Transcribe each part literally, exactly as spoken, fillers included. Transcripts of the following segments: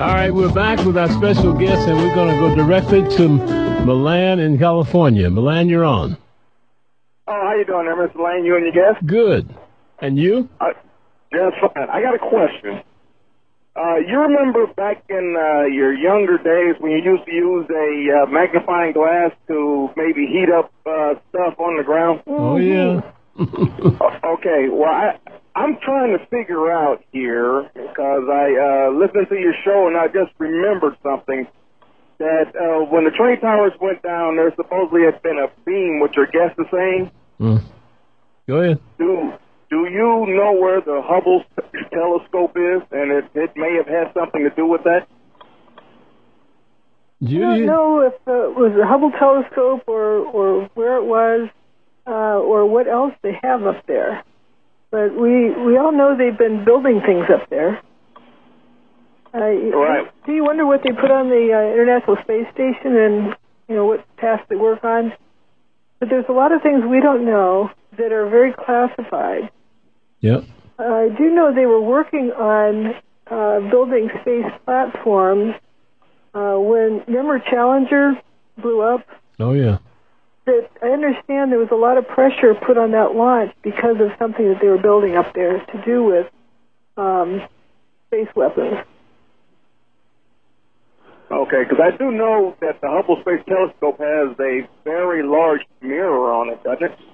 All right, we're back with our special guest, and we're going to go directly to Milan in California. Milan, you're on. Oh, how you doing there, Mister Lane? You and your guest? Good. And you? Uh, just fine. I got a question. Uh, you remember back in uh, your younger days when you used to use a uh, magnifying glass to maybe heat up uh, stuff on the ground? Oh, yeah. uh, okay, well, I, I'm trying to figure out here, because I uh, listened to your show and I just remembered something, that uh, when the Twin Towers went down, there supposedly had been a beam, which your guest is saying. Mm. Go ahead. Do, do you know where the Hubble telescope is, and it, it may have had something to do with that? Judy? I don't know if uh, it was the Hubble telescope or, or where it was uh, or what else they have up there. But we, we all know they've been building things up there. Uh, right. Do you wonder what they put on the uh, International Space Station and, you know, what tasks they work on? But there's a lot of things we don't know that are very classified. Yep. Uh, I do know they were working on uh, building space platforms uh, when, remember Challenger blew up? Oh, yeah. That I understand there was a lot of pressure put on that launch because of something that they were building up there to do with um, space weapons. Okay, because I do know that the Hubble Space Telescope has a very large mirror on it, doesn't it?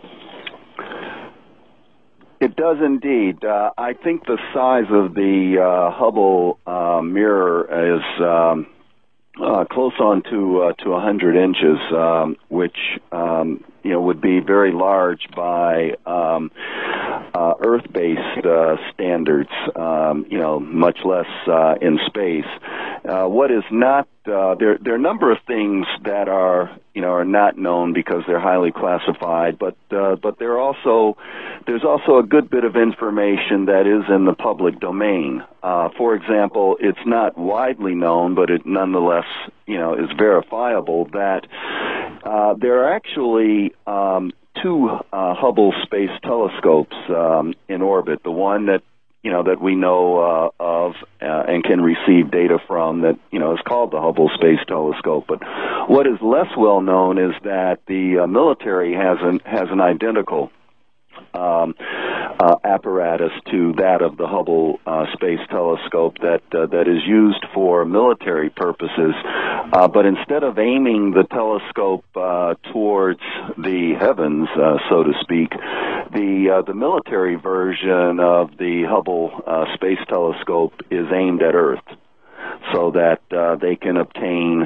It does indeed. Uh, I think the size of the uh, Hubble uh, mirror is um, uh, close on to uh, to one hundred inches, um, which um, you know would be very large by um, uh, Earth-based uh, standards. Um, you know, much less uh, in space. Uh, what is not uh, there? There are a number of things that are you know are not known because they're highly classified, but uh, but there are also there's also a good bit of information that is in the public domain. Uh, for example, it's not widely known, but it nonetheless you know is verifiable that uh, there are actually um, two uh, Hubble Space Telescopes um, in orbit. The one that you know, that we know uh, of uh, and can receive data from that, you know, is called the Hubble Space Telescope. But what is less well known is that the uh, military has an, has an identical um, uh, apparatus to that of the Hubble uh, Space Telescope that uh, that is used for military purposes. Uh, but instead of aiming the telescope uh, towards the heavens, uh, so to speak, the uh, the military version of the Hubble uh, Space Telescope is aimed at Earth, so that uh, they can obtain,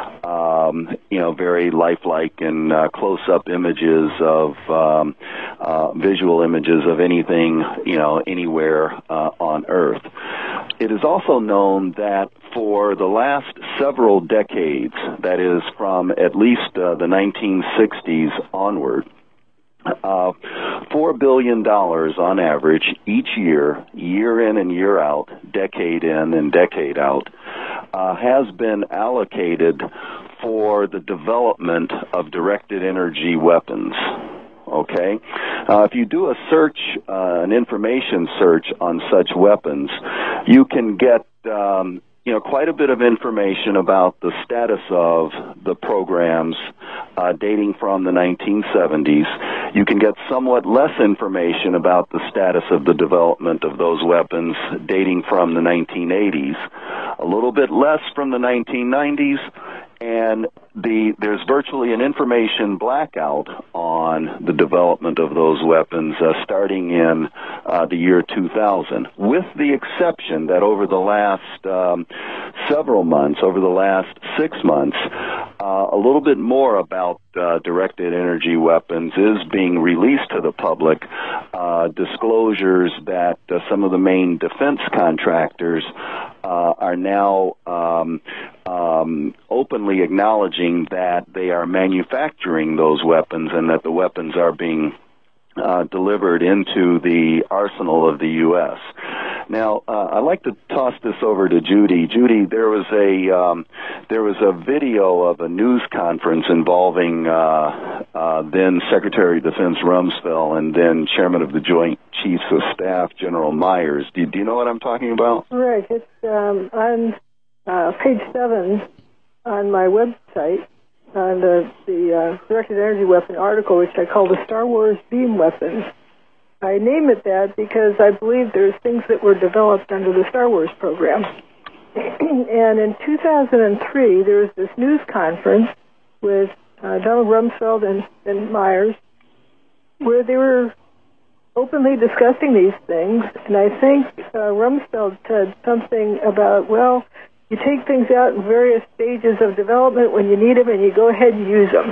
um, you know, very lifelike and uh, close-up images of um, uh, visual images of anything, you know, anywhere uh, on Earth. It is also known that for the last several decades, that is from at least uh, the nineteen sixties onward, Uh, Four billion dollars on average each year, year in and year out, decade in and decade out, uh, has been allocated for the development of directed energy weapons. Okay? Uh, if you do a search, uh, an information search on such weapons, you can get um, you know, quite a bit of information about the status of the programs uh, dating from the nineteen seventies. You can get somewhat less information about the status of the development of those weapons dating from the nineteen eighties, a little bit less from the nineteen nineties, and the there's virtually an information blackout on the development of those weapons uh, starting in uh, the year two thousand, with the exception that over the last um, several months, over the last six months, uh, a little bit more about uh, directed energy weapons is being released to the public. Uh, disclosures that uh, some of the main defense contractors uh, are now um, um, openly acknowledging that they are manufacturing those weapons and that the weapons are being uh, delivered into the arsenal of the U S. Now, uh, I'd like to toss this over to Judy. Judy, there was a um, there was a video of a news conference involving uh, uh, then Secretary of Defense Rumsfeld and then Chairman of the Joint Chiefs of Staff General Myers. Do, do you know what I'm talking about? Right. It's um, on uh, page seven on my website, on the, the uh, directed energy weapon article, which I call the Star Wars beam weapons. I name it that because I believe there's things that were developed under the Star Wars program. And in two thousand three, there was this news conference with uh, Donald Rumsfeld and, and Myers, where they were openly discussing these things. And I think uh, Rumsfeld said something about, well, you take things out in various stages of development when you need them, and you go ahead and use them.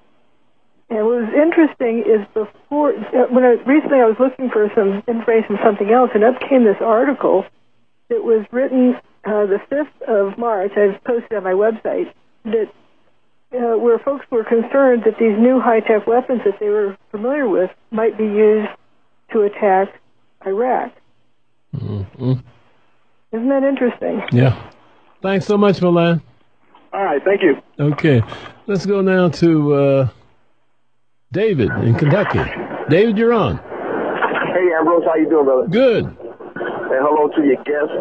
And what was interesting is before, when I, recently I was looking for some information on something else, and up came this article that was written uh, the fifth of March, I've posted on my website, that uh, where folks were concerned that these new high-tech weapons that they were familiar with might be used to attack Iraq. Mm-hmm. Isn't that interesting? Yeah. Thanks so much, Milan. All right, thank you. Okay, let's go now to uh, David in Kentucky. David, you're on. Hey, Ambrose, how you doing, brother? Good. And hello to your guest.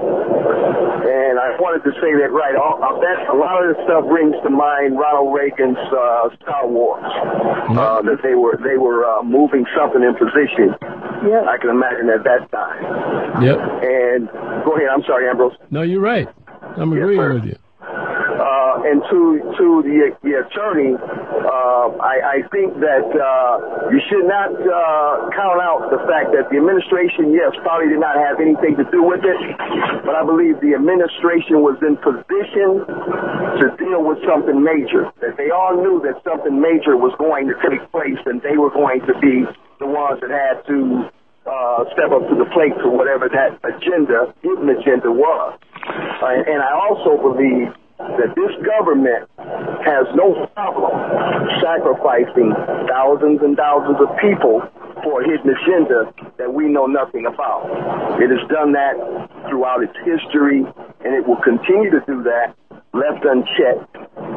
And I wanted to say that, right, all, I bet a lot of this stuff brings to mind Ronald Reagan's uh, Star Wars, yep. uh, that they were they were uh, moving something in position. Yep. I can imagine at that time. Yep. And go ahead, I'm sorry, Ambrose. No, you're right. I'm Yes, agreeing sir. with you. Uh, and to to the, the attorney, uh, I, I think that uh, you should not uh, count out the fact that the administration, yes, probably did not have anything to do with it, but I believe the administration was in position to deal with something major, that they all knew that something major was going to take place, and they were going to be the ones that had to uh, step up to the plate for whatever that agenda, hidden agenda was. Uh, and I also believe that this government has no problem sacrificing thousands and thousands of people for a hidden agenda that we know nothing about. It has done that throughout its history, and it will continue to do that, left unchecked.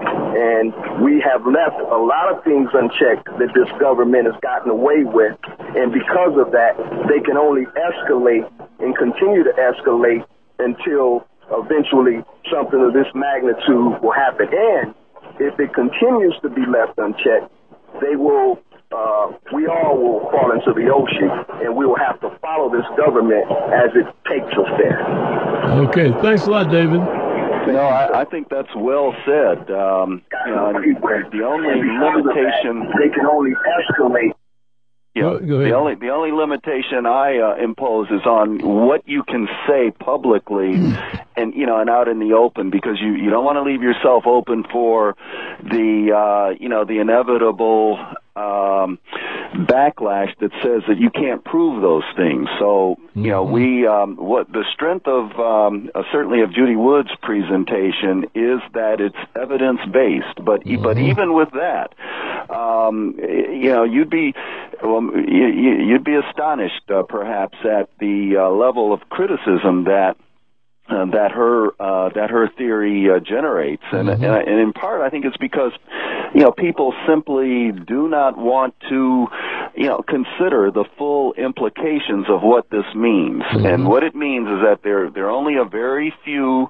And we have left a lot of things unchecked that this government has gotten away with, and because of that, they can only escalate and continue to escalate until eventually something of this magnitude will happen. And if it continues to be left unchecked, they will, uh, we all will fall into the ocean, and we will have to follow this government as it takes us there. Okay, thanks a lot, David. No, I, I think that's well said. Um, you know, the only limitation they can only escalate. Yeah, Go, go ahead. the only the only limitation I uh, impose is on what you can say publicly, and you know, and out in the open, because you, you don't want to leave yourself open for the uh, you know the inevitable um, backlash that says that you can't prove those things. So you know, we um, what the strength of um, uh, certainly of Judy Wood's presentation is that it's evidence based. But mm-hmm. but even with that, um, you know, you'd be well, you'd be astonished, uh, perhaps, at the uh, level of criticism that uh, that her uh, that her theory uh, generates, and, mm-hmm. and and in part, I think it's because you know people simply do not want to you know consider the full implications of what this means, mm-hmm. and what it means is that there there are only a very few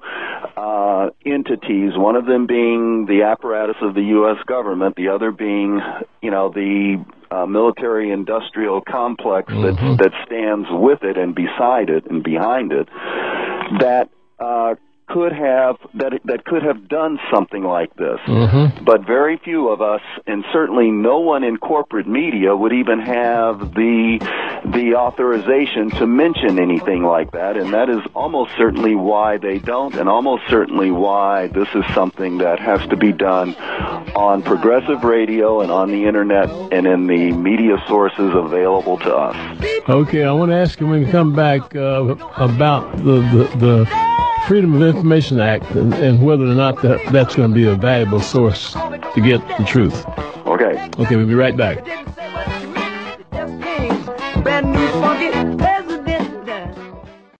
uh, entities, one of them being the apparatus of the U S government, the other being you know the Uh, military-industrial complex that mm-hmm. that stands with it and beside it and behind it, that uh, could have that that could have done something like this. Mm-hmm. But very few of us, and certainly no one in corporate media, would even have the the authorization to mention anything like that, and that is almost certainly why they don't, and almost certainly why this is something that has to be done on progressive radio and on the internet and in the media sources available to us. Okay, I want to ask you when we come back uh, about the, the, the Freedom of Information Act and, and whether or not that, that's going to be a valuable source to get the truth. Okay. Okay, we'll be right back.